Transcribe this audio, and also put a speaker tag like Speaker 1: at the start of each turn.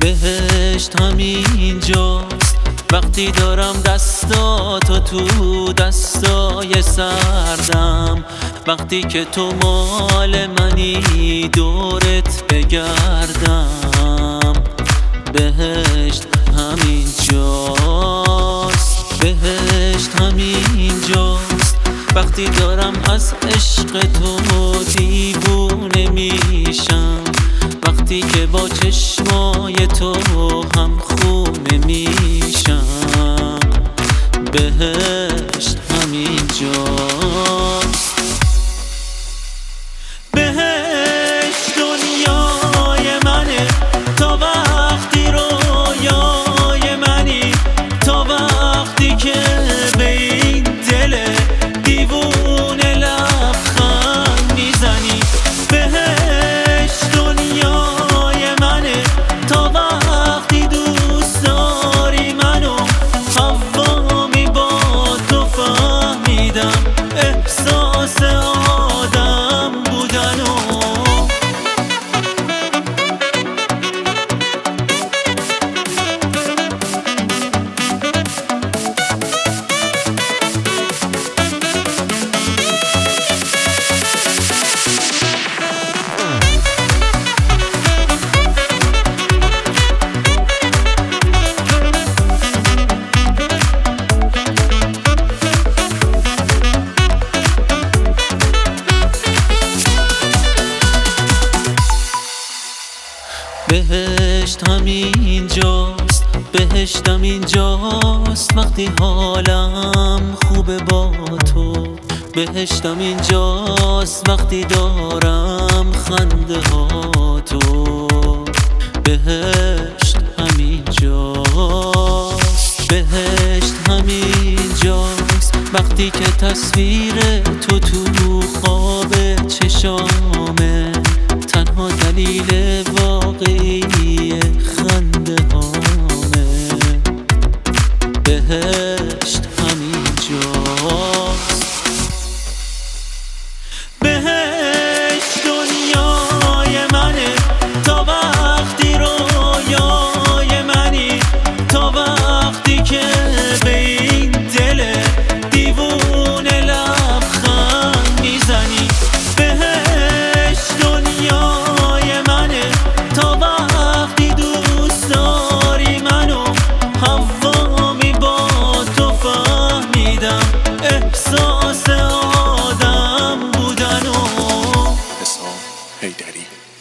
Speaker 1: بهشت همینجاست وقتی دارم دستاتو تو دستای سردم، وقتی که تو مال منی دورت بگردم. بهشت همینجاست، بهشت همینجاست وقتی دارم از عشق تو دیوونه میشم، وقتی که با چشمای تو هم خونه میشم. بهشت همینجاست. بهشت دنیای منه تا وقتی رویای منی، تا وقتی که به این دل دیوونه لبخند میزنی. بهشت دنیای منه تا وقتی دوست داری منو، حوامی با تو فهمیدم احساس آدم بودنو. بهشت همینجاست، بهشت همینجاست وقتی حالم خوبه با تو. بهشت همینجاست وقتی دارم خنده ها تو. بهشت همینجاست، بهشت همینجاست وقتی که تصویر تو خواب چشامه، تنها دلیل واقعی خنده هامه. بهشت همینجاست. بهشت دنیای منه تا وقتی رویای منی، تا وقتی که به این دل دیوونه لبخند میزنی. بهشت دنیای منه تا وقتی دوست داری منو، حوامی با تو فهمیدم احساس آدم بودنو.
Speaker 2: حسام حیدری.